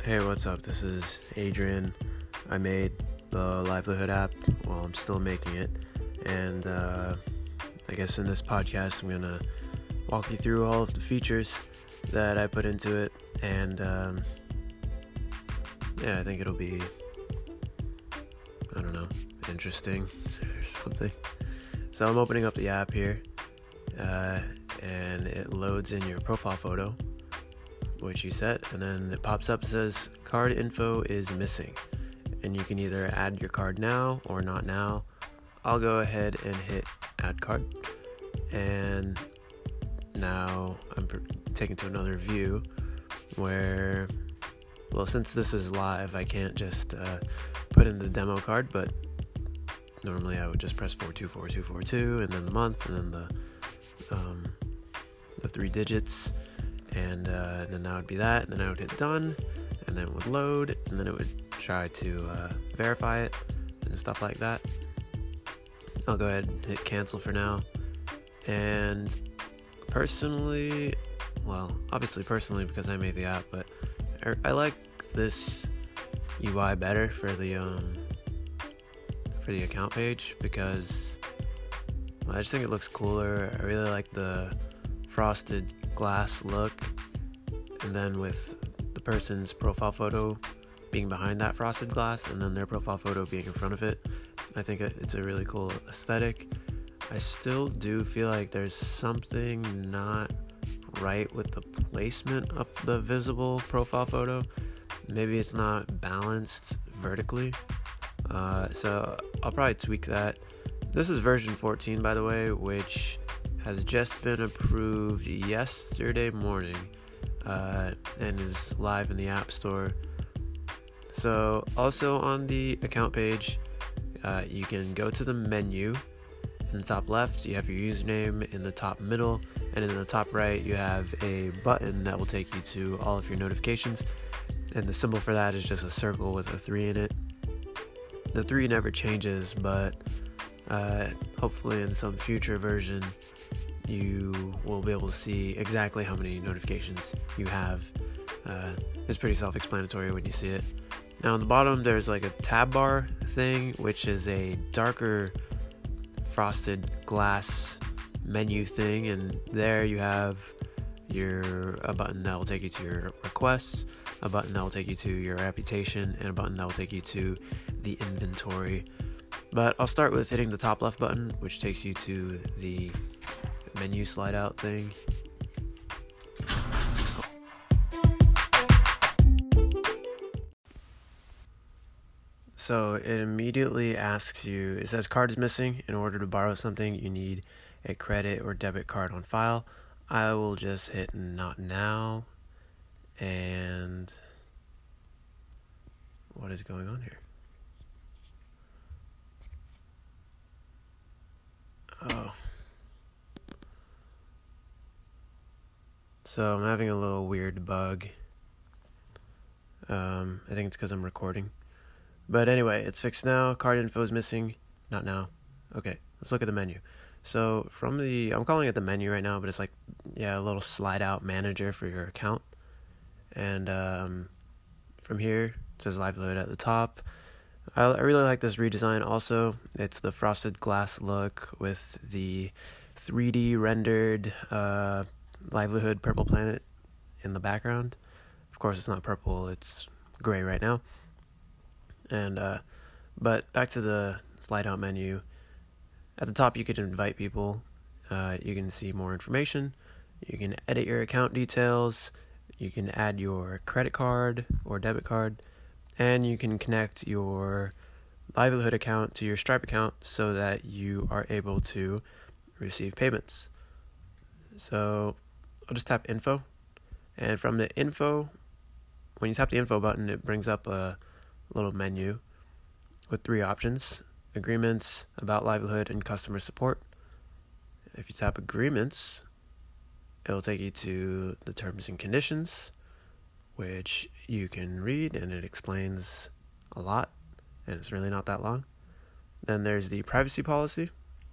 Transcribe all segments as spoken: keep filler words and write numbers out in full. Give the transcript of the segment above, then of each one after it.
Hey, what's up? This is Adrian. I made the Livelihood app. Well, I'm still making it. And uh, I guess in this podcast, I'm going to walk you through all of the features that I put into it. And um, yeah, I think it'll be, I don't know, interesting or something. So I'm opening up the app here. Uh, and it loads in your profile photo, which you set, and then it pops up, says card info is missing, and you can either add your card now or not now. I'll go ahead and hit add card, and now I'm pr- taken to another view where, well, since this is live, I can't just uh, put in the demo card, but normally I would just press four two four two four two and then the month and then the um, the three digits, and uh, then that would be that, and then I would hit done, and then it would load, and then it would try to uh, verify it and stuff like that. I'll go ahead and hit cancel for now. And personally, well, obviously personally because I made the app, but I, I like this U I better for the um for the account page because well, I just think it looks cooler. I really like the frosted glass look, and then with the person's profile photo being behind that frosted glass and then their profile photo being in front of it, I think it's a really cool aesthetic. I still do feel like there's something not right with the placement of the visible profile photo. Maybe it's not balanced vertically, uh, so I'll probably tweak that. This is version fourteen, by the way, which has just been approved yesterday morning uh, and is live in the App Store. So also on the account page, uh, you can go to the menu. In the top left, you have your username. In the top middle and in the top right, you have a button that will take you to all of your notifications. And the symbol for that is just a circle with a three in it. The three never changes, but uh, hopefully in some future version, you will be able to see exactly how many notifications you have. Uh, it's pretty self-explanatory when you see it. Now on the bottom, there's like a tab bar thing, which is a darker frosted glass menu thing, and there you have your a button that will take you to your requests, a button that will take you to your reputation, and a button that will take you to the inventory. But I'll start with hitting the top left button, which takes you to the menu slide out thing. So it immediately asks you, it says card is missing. In order to borrow something, you need a credit or debit card on file. I will just hit not now. And what is going on here? Oh. So I'm having a little weird bug. Um, I think it's because I'm recording. But anyway, it's fixed now. Card info is missing. Not now. Okay, let's look at the menu. So from the, I'm calling it the menu right now, but it's like, yeah, a little slide out manager for your account. And um, from here, it says Livelihood at the top. I, I really like this redesign also. It's the frosted glass look with the three D rendered uh, Livelihood purple planet in the background. Of course, it's not purple, it's gray right now. And uh, but back to the slide out menu. At the top, you could invite people. Uh, you can see more information. You can edit your account details. You can add your credit card or debit card, and you can connect your Livelihood account to your Stripe account so that you are able to receive payments. So I'll just tap info, and from the info, when you tap the info button, it brings up a little menu with three options: agreements, about Livelihood, and customer support. If you tap agreements, it'll take you to the terms and conditions, which you can read, and it explains a lot, and it's really not that long. Then there's the privacy policy,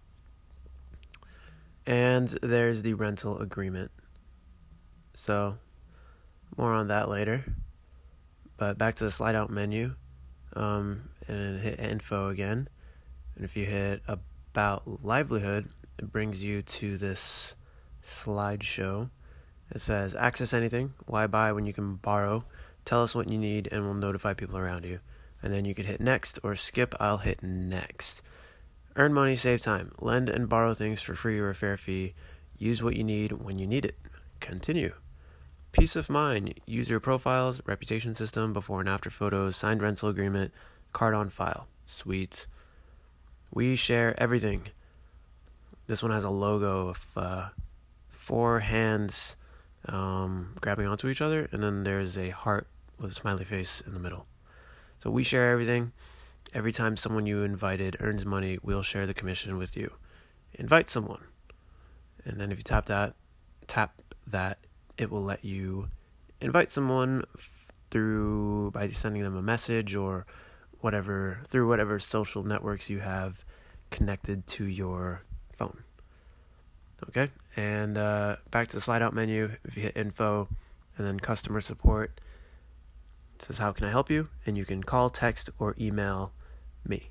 and there's the rental agreement. So more on that later. But back to the slide out menu, um, and hit info again. And if you hit about livelihood, it brings you to this slideshow. It says access anything, why buy when you can borrow, tell us what you need and we'll notify people around you. And then you could hit next or skip. I'll hit next. Earn money, save time, lend and borrow things for free or a fair fee, use what you need when you need it. Continue. Peace of mind, user profiles, reputation system, before and after photos, signed rental agreement, card on file. Sweet. We share everything. This one has a logo of uh, four hands um, grabbing onto each other, and then there's a heart with a smiley face in the middle. So we share everything. Every time someone you invited earns money, we'll share the commission with you. Invite someone. And then if you tap that, tap that, it will let you invite someone f- through by sending them a message or whatever, through whatever social networks you have connected to your phone. Okay, and uh, back to the slide out menu. If you hit info and then customer support, it says how can I help you, and you can call, text, or email me.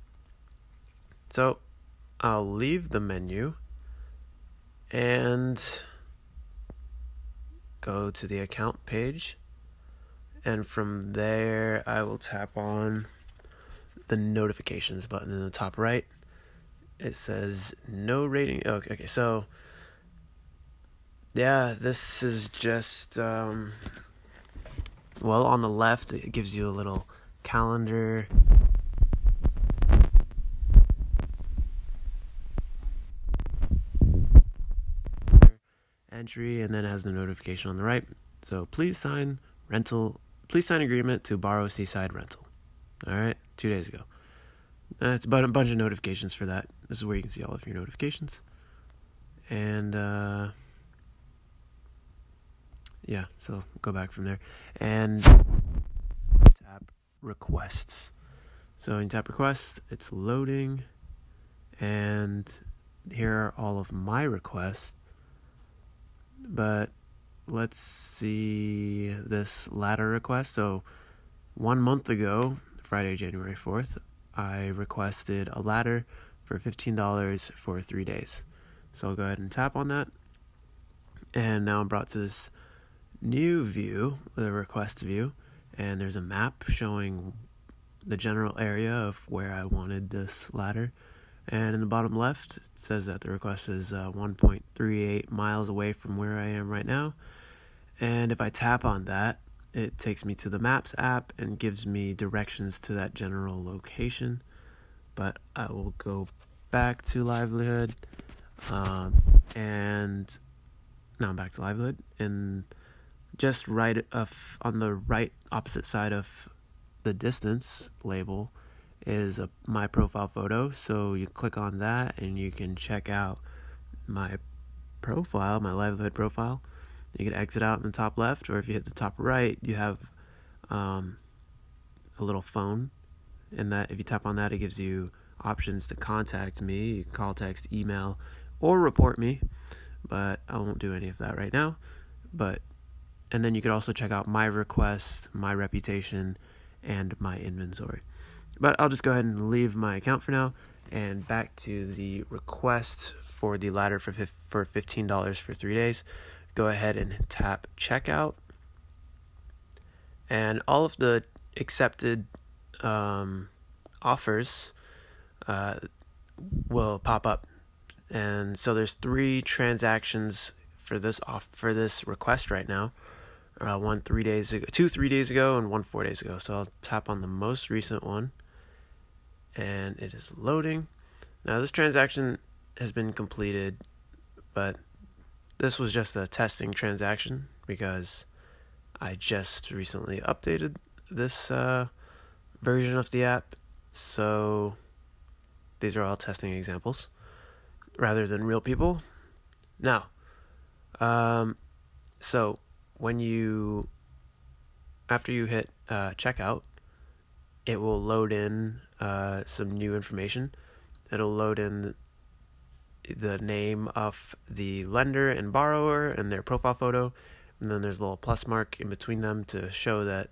So I'll leave the menu and go to the account page, and from there I will tap on the notifications button in the top right. It says no rating. Okay, okay, so yeah, this is just um well, on the left it gives you a little calendar entry, and then it has the notification on the right. So please sign rental please sign agreement to borrow Seaside Rental. All right, two days ago. That's about a bunch of notifications for that. This is where you can see all of your notifications. And uh yeah, so go back from there and tap requests. So you tap requests, it's loading, and here are all of my requests. But let's see this ladder request. So one month ago, Friday, January fourth, I requested a ladder for fifteen dollars for three days. So I'll go ahead and tap on that. And now I'm brought to this new view, the request view, and there's a map showing the general area of where I wanted this ladder. And in the bottom left, it says that the request is uh, one point three eight miles away from where I am right now. And if I tap on that, it takes me to the Maps app and gives me directions to that general location. But I will go back to Livelihood, um, and now I'm back to Livelihood, and just right of on the right opposite side of the distance label is a, my profile photo. So you click on that and you can check out my profile, my Livelihood profile. You can exit out in the top left, or if you hit the top right, you have um, a little phone, and that if you tap on that, it gives you options to contact me. You can call, text, email, or report me, but I won't do any of that right now. But and then you could also check out my requests, my reputation, and my inventory. But I'll just go ahead and leave my account for now, and back to the request for the ladder for for fifteen dollars for three days. Go ahead and tap checkout, and all of the accepted um, offers uh, will pop up. And so there's three transactions for this off for this request right now. Uh, one three days ago, two three days ago, and one four days ago. So I'll tap on the most recent one, and it is loading. Now this transaction has been completed, but this was just a testing transaction because I just recently updated this uh, version of the app. So these are all testing examples rather than real people. Now, um, so when you, after you hit uh, checkout, it will load in uh, some new information. It'll load in the name of the lender and borrower and their profile photo, and then there's a little plus mark in between them to show that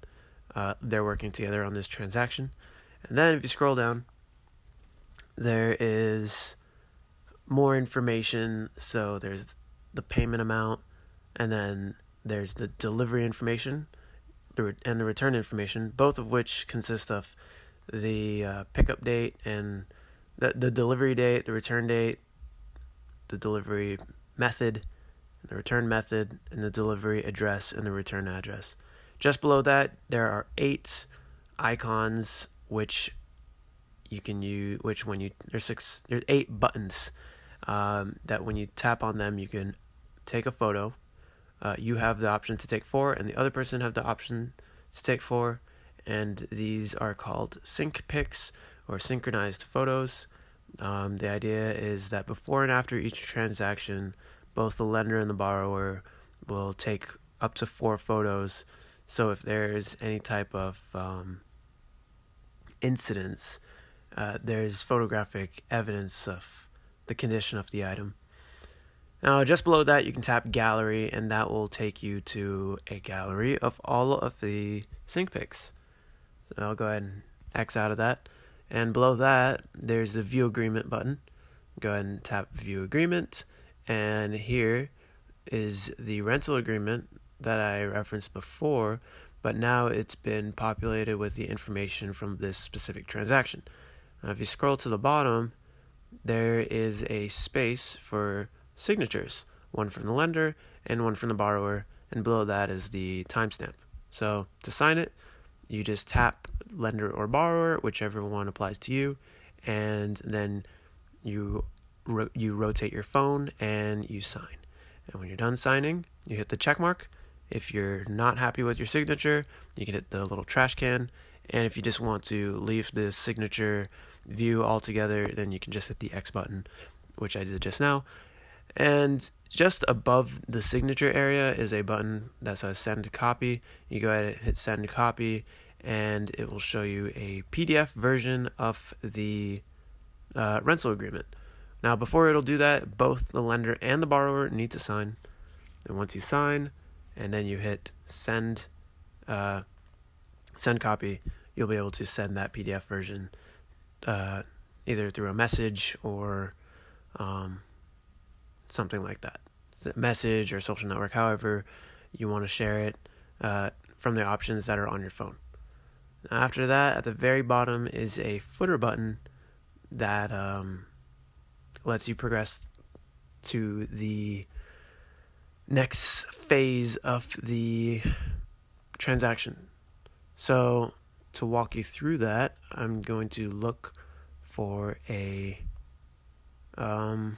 uh, they're working together on this transaction. And then if you scroll down, there is more information. So there's the payment amount, and then there's the delivery information and the return information, both of which consist of the uh, pickup date and the, the delivery date, the return date, the delivery method, the return method, and the delivery address and the return address. Just below that, there are eight icons which you can use, which when you, there's six, there's eight buttons um, that when you tap on them, you can take a photo. Uh, you have the option to take four, and the other person have the option to take four, and these are called sync pics or synchronized photos. Um, the idea is that before and after each transaction, both the lender and the borrower will take up to four photos. So if there's any type of um, incidents, uh, there's photographic evidence of the condition of the item. Now, just below that, you can tap Gallery, and that will take you to a gallery of all of the sync pics. So I'll go ahead and X out of that. And below that, there's the View Agreement button. Go ahead and tap View Agreement. And here is the rental agreement that I referenced before, but now it's been populated with the information from this specific transaction. Now, if you scroll to the bottom, there is a space for signatures, one from the lender and one from the borrower, and below that is the timestamp. So to sign it, you just tap lender or borrower, whichever one applies to you, and then you ro- you rotate your phone and you sign. And when you're done signing, you hit the check mark. If you're not happy with your signature, you can hit the little trash can. And if you just want to leave the signature view altogether, then you can just hit the X button, which I did just now. And just above the signature area is a button that says send copy. You go ahead and hit send copy, and it will show you a P D F version of the uh, rental agreement. Now, before it'll do that, both the lender and the borrower need to sign. And once you sign, and then you hit send uh, send copy, you'll be able to send that P D F version uh, either through a message or um, something like that. Message or social network, however you want to share it, uh, from the options that are on your phone. After that, at the very bottom is a footer button that um, lets you progress to the next phase of the transaction. So to walk you through that, I'm going to look for a um,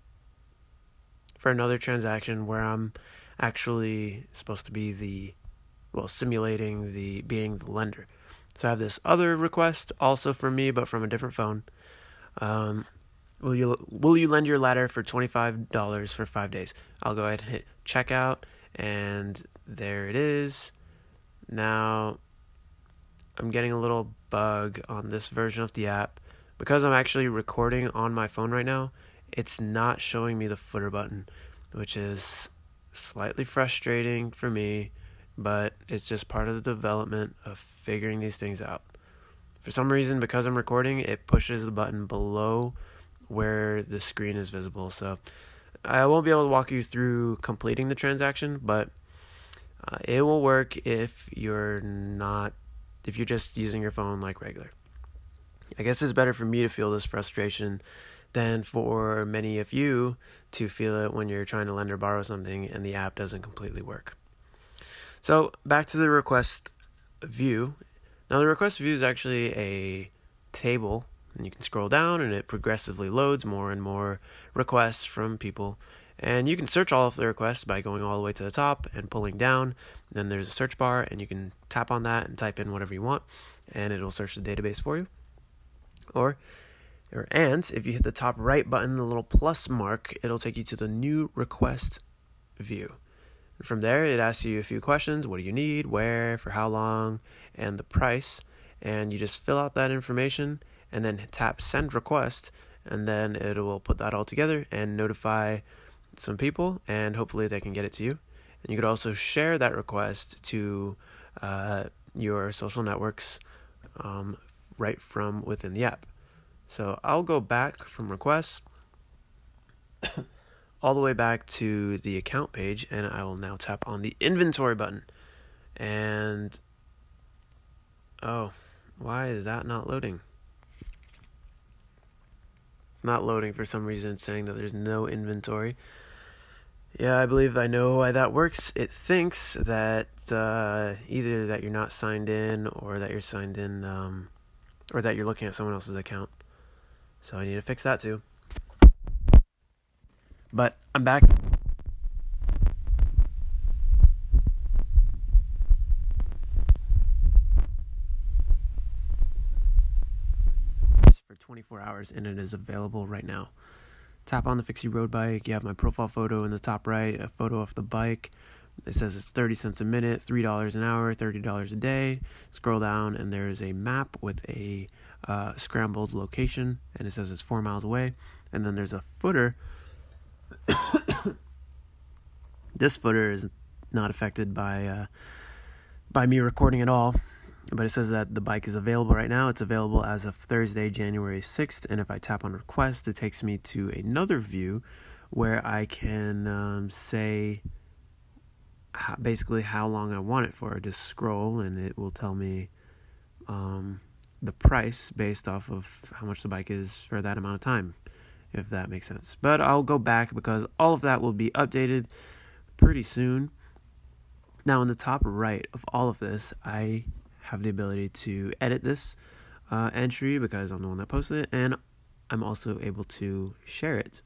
for another transaction where I'm actually supposed to be the, well, simulating the being the lender. So I have this other request also from me, but from a different phone. Um, will you will you lend your ladder for twenty-five dollars for five days? I'll go ahead and hit checkout, and there it is. Now, I'm getting a little bug on this version of the app. Because I'm actually recording on my phone right now, it's not showing me the footer button, which is slightly frustrating for me, but it's just part of the development of figuring these things out. For some reason, because I'm recording, it pushes the button below where the screen is visible. So I won't be able to walk you through completing the transaction, but uh, it will work if you're not, if you're just using your phone like regular. I guess it's better for me to feel this frustration than for many of you to feel it when you're trying to lend or borrow something and the app doesn't completely work. So back to the request view. Now the request view is actually a table, and you can scroll down and it progressively loads more and more requests from people. And you can search all of the requests by going all the way to the top and pulling down. Then there's a search bar, and you can tap on that and type in whatever you want, and it'll search the database for you. Or, or and if you hit the top right button, the little plus mark, it'll take you to the new request view. And from there, it asks you a few questions. What do you need, where, for how long, and the price. And you just fill out that information and then tap send request, and then it will put that all together and notify some people, and hopefully they can get it to you. And you could also share that request to uh, your social networks um, right from within the app. So I'll go back from requests all the way back to the account page, and I will now tap on the inventory button. And oh, why is that not loading? It's not loading for some reason. It's saying that there's no inventory. Yeah, I believe I know why that works. It thinks that uh, either that you're not signed in, or that you're signed in, um, or that you're looking at someone else's account. So I need to fix that too. But I'm back. For twenty-four hours, and it is available right now. Tap on the Fixie Road Bike. You have my profile photo in the top right, a photo of the bike. It says it's thirty cents a minute, three dollars an hour, thirty dollars a day. Scroll down, and there is a map with a uh, scrambled location, and it says it's four miles away. And then there's a footer. This footer is not affected by uh, by me recording at all. But it says that the bike is available right now. It's available as of Thursday, January sixth. And if I tap on request, it takes me to another view where I can um, say how, basically how long I want it for. I just scroll, and it will tell me um, the price based off of how much the bike is for that amount of time, if that makes sense. But I'll go back because all of that will be updated pretty soon. Now, in the top right of all of this, I have the ability to edit this uh, entry because I'm the one that posted it, and I'm also able to share it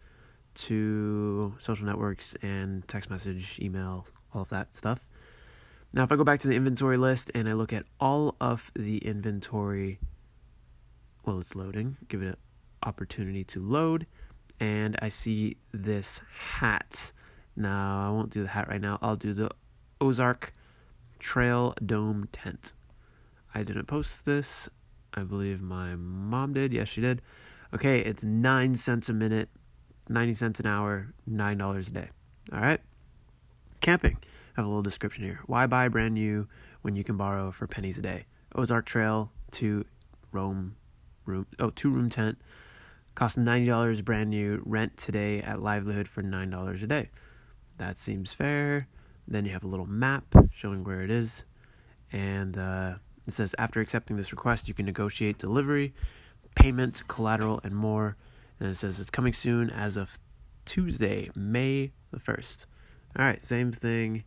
to social networks and text message, email, all of that stuff. Now, if I go back to the inventory list and I look at all of the inventory, well, it's loading. Give it an opportunity to load, and I see this hat. Now, I won't do the hat right now. I'll do the Ozark Trail Dome Tent. I didn't post this. I believe my mom did. Yes, she did. Okay, it's nine cents a minute, ninety cents an hour, nine dollars a day. All right? Camping. I have a little description here. Why buy brand new when you can borrow for pennies a day? Ozark Trail to Rome room. Oh, two room tent. Cost ninety dollars brand new. Rent today at Livelihood for nine dollars a day. That seems fair. Then you have a little map showing where it is. And uh, it says, after accepting this request, you can negotiate delivery, payment, collateral, and more. And it says it's coming soon as of Tuesday, May the first. All right, same thing.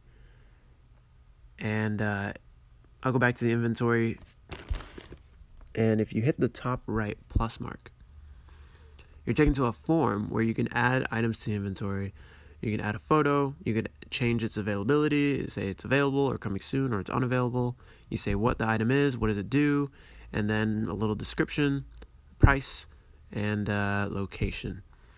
And uh, I'll go back to the inventory. And if you hit the top right plus mark, you're taken to a form where you can add items to the inventory. You can add a photo. You could change its availability, say it's available or coming soon or it's unavailable. You say what the item is, what does it do, and then a little description, price, and uh, location.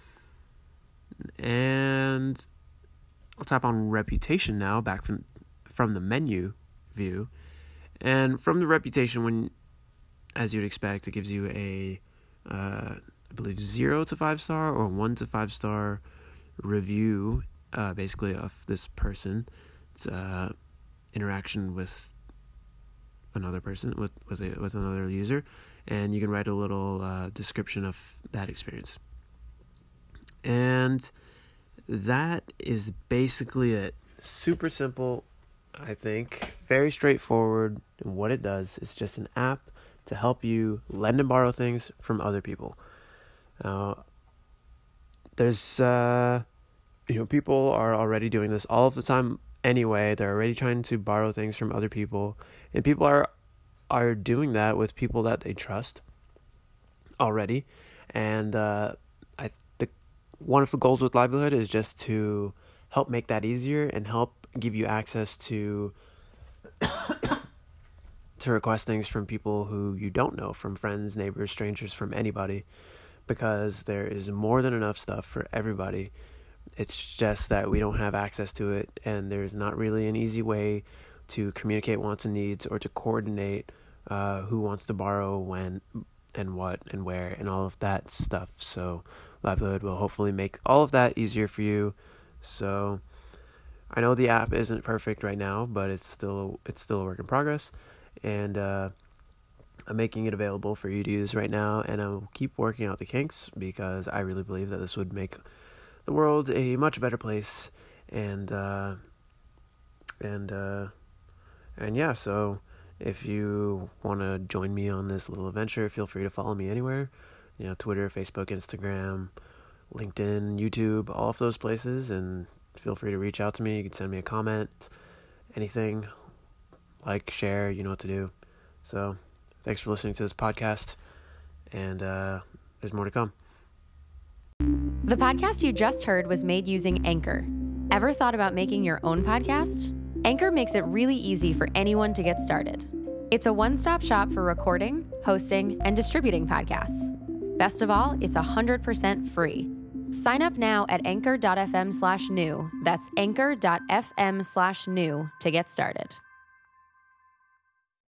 And I'll tap on reputation now, back from from the menu view. And from the reputation, when, as you'd expect, it gives you a, uh, I believe, zero to five star or one to five star review, uh, basically, of this person. It's uh, interaction with another person, with with, a, with another user, and you can write a little uh, description of that experience. And that is basically it. Super simple, I think. Very straightforward in what it does. It's just an app to help you lend and borrow things from other people. Now, there's, uh, you know, people are already doing this all of the time anyway. They're already trying to borrow things from other people. And people are are doing that with people that they trust already. And uh, I the one of the goals with Livelihood is just to help make that easier and help give you access to to request things from people who you don't know, from friends, neighbors, strangers, from anybody, because there is more than enough stuff for everybody. It's just that we don't have access to it, and there's not really an easy way to communicate wants and needs, or to coordinate uh, who wants to borrow when and what and where and all of that stuff. So Livelihood will hopefully make all of that easier for you. So I know the app isn't perfect right now, but it's still it's still a work in progress. and uh, I'm making it available for you to use right now, and I'll keep working out the kinks because I really believe that this would make the world a much better place, and uh, and uh, and yeah, so if you want to join me on this little adventure, feel free to follow me anywhere, you know, Twitter, Facebook, Instagram, LinkedIn, YouTube, all of those places, and feel free to reach out to me. You can send me a comment, anything, like, share, you know what to do. So thanks for listening to this podcast, and uh, there's more to come. The podcast you just heard was made using Anchor. Ever thought about making your own podcast? Anchor makes it really easy for anyone to get started. It's a one-stop shop for recording, hosting, and distributing podcasts. Best of all, it's one hundred percent free. Sign up now at anchor.fm slash new. That's anchor.fm slash new to get started.